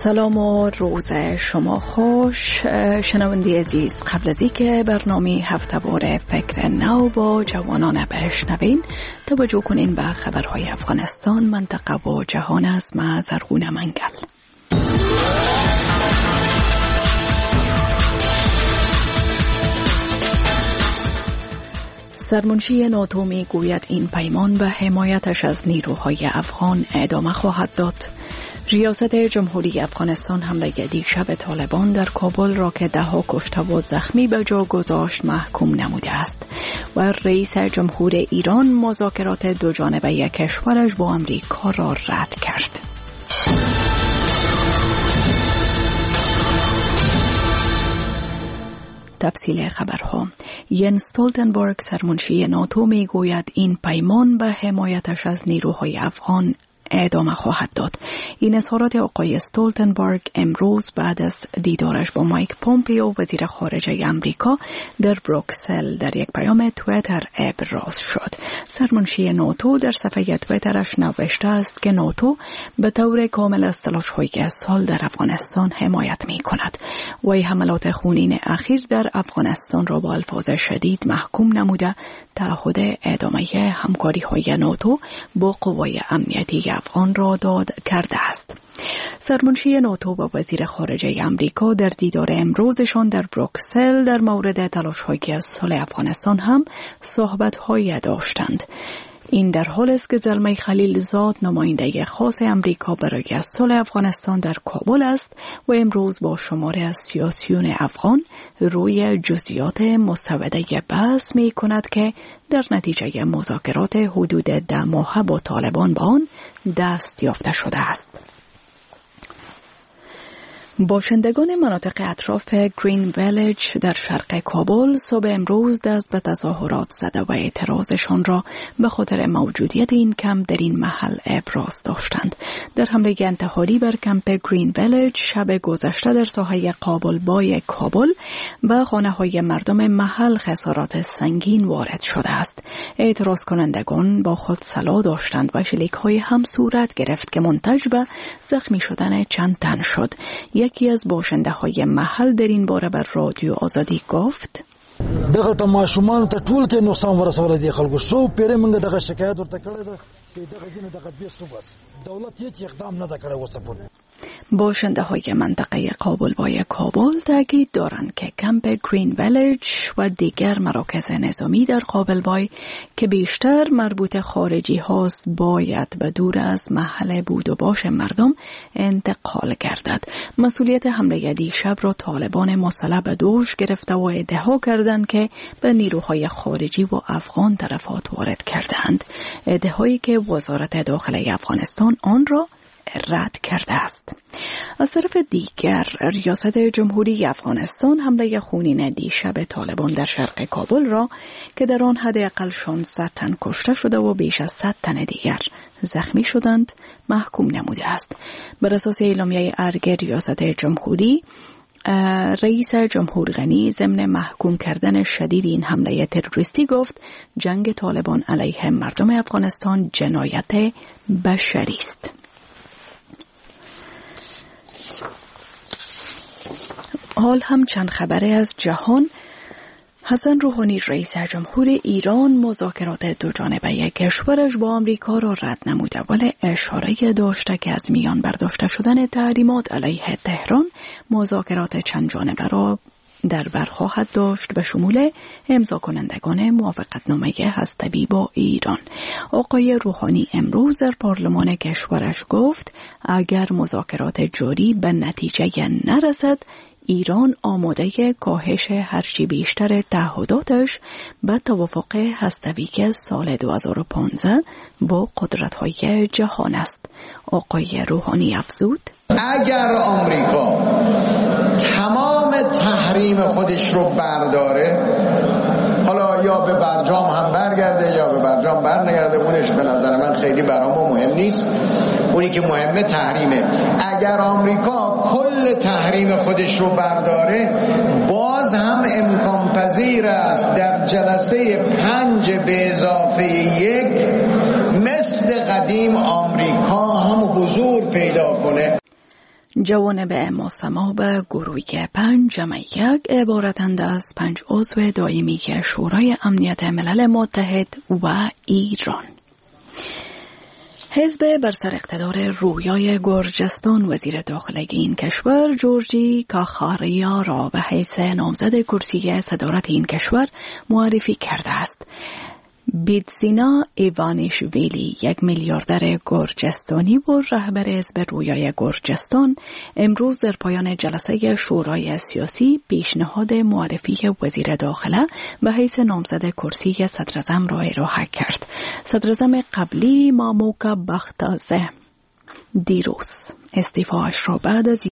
سلام و روز شما خوش شنونده عزیز. قبل از اینکه برنامه هفته‌وار فکر نو با جوانان بشنوین، توجه کنین به خبرهای افغانستان، منطقه و جهان از من زرغون منگل. سرمنشی ناتو می گوید این پیمان به حمایتش از نیروهای افغان ادامه خواهد داد. ریاست جمهوری افغانستان حمله دیشب طالبان در کابل را که 10 کشته و زخمی به جا گذاشت محکوم نموده است و رئیس جمهور ایران مذاکرات دوجانبه کشورش با امریکا را رد کرد. تفصیل خبرها. ینس استولتنبرگ سرمنشی ناتو می گوید این پیمان به حمایتش از نیروهای افغان ادامه خواهد داد. این اظهارات آقای استولتنبرگ امروز بعد از دیدارش با مایک پومپیو وزیر خارجه امریکا در بروکسل در یک پیام توییتر ابراز شد. سرمنشی ناتو در صفحه توییترش نوشته است که ناتو به طور کامل از تلاش‌های سال در افغانستان حمایت می‌کند. وی حملات خونین اخیر در افغانستان را با الفاظ شدید محکوم نموده تعهد ادامه همکاری‌های ناتو با قوای امنیتی افغان را داد کرده است. سرمنشی ناتو و وزیر خارجه امریکا در دیدار امروزشان در بروکسل در مورد تلاش‌های صلح افغانستان هم صحبت‌هایی داشتند. این در حال است که زلمه خلیلزاد نماینده خاص امریکا برای صلح افغانستان در کابل است و امروز با شماری از سیاسیون افغان روی جزئیات مسوده بحث می کند که در نتیجه مذاکرات حدود 10 ماهه با طالبان به آن دست یافته شده است. باشندگان مناطق اطراف گرین ویلیج در شرق کابل صبح امروز دست به تظاهرات زده و اعتراضشان را به خاطر موجودیت این کمپ در این محل ابراز داشتند. در حمله انتحاری بر کمپ گرین ویلیج شب گذشته در ساحه قابلبای کابل و خانه‌های مردم محل خسارات سنگین وارد شده است. اعتراض کنندگان با خود سلاح داشتند و شلیک‌های هم صورت گرفت که منتج به زخمی شدن چند تن شد. یکی از باشنده‌های محل در این باره بر رادیو آزادی گفت: دغه تماشومان ته ټول کې نقصان ورسول دي خلکو شو پیره موږ دغه شکایت ورته کړی ده چې دغه جن دغه بیسو بس دولت هیڅ اقدام نه کړی وسه پور. باشنده‌های منطقه قابلبای کابل تاکید دارند که کمپ گرین ویلیج و دیگر مراکز نظامی در قابلبای که بیشتر مربوط خارجی هاست باید به دور از محل بود و باش مردم انتقال گردد. مسئولیت حمله دیشب را طالبان مسلح به دوش گرفته و ادعا کردند که به نیروهای خارجی و افغان طرفات وارد کردند. ادعایی که وزارت داخله افغانستان آن را رد کرده است. از طرف دیگر ریاست جمهوری افغانستان حمله خونین دیشب طالبان در شرق کابل را که در آن حداقل 600 تن کشته شده و بیش از 100 تن دیگر زخمی شدند محکوم نموده است. بر اساس اعلامیه ارگ ریاست جمهوری، رئیس جمهور غنی ضمن محکوم کردن شدید این حمله تروریستی گفت جنگ طالبان علیه مردم افغانستان جنایت بشری است. حال هم چند خبره از جهان. حسن روحانی رئیس جمهور ایران مذاکرات دوجانبه کشورش با آمریکا را رد نموده ولی اشاره داشته که از میان برداشته شدن تحریمات علیه تهران مذاکرات چند جانبه را در بر خواهد داشت به شمول امضا کنندگان موافقتنامه هسته‌ای با ایران. آقای روحانی امروز در پارلمان کشورش گفت اگر مذاکرات جاری به نتیجه نرسد ایران آماده کاهش هرچی بیشتر تعهداتش به توافق هسته‌ای که سال 2015 با قدرت‌های جهان است. آقای روحانی افزود اگر آمریکا تمام تحریم خودش رو برداره، حالا یا به برجام هم برگرده یا به برجام برنگرده، اونش به نظر من خیلی برام مهم نیست. اونی که مهمه تحریمه. اگر آمریکا کل تحریم خودش رو برداره باز هم امکان پذیر است در جلسه 5 به اضافه 1 مثل قدیم آمریکا هم حضور پیدا کنه. جوانب مسماب گروه 5 جمع 1 عبارتند از 5 عضو دائمی شورای امنیت ملل متحد و ایران. حزب بر سر اقتدار رویای گرجستان وزیر داخله این کشور جورجی کاخاریا را به حیث نامزد کرسی صدارت این کشور معرفی کرده است. بیدزینا ایوانیشویلی، یک میلیاردر گرجستانی و رهبر حزب رویای گرجستان، امروز در پایان جلسه شورای سیاسی پیشنهاد معرفی وزیر داخله به حیث نامزد کرسی صدراعظم را ارائه کرد. صدراعظم قبلی ماموکا بختازه دیروز استعفاش را بعد از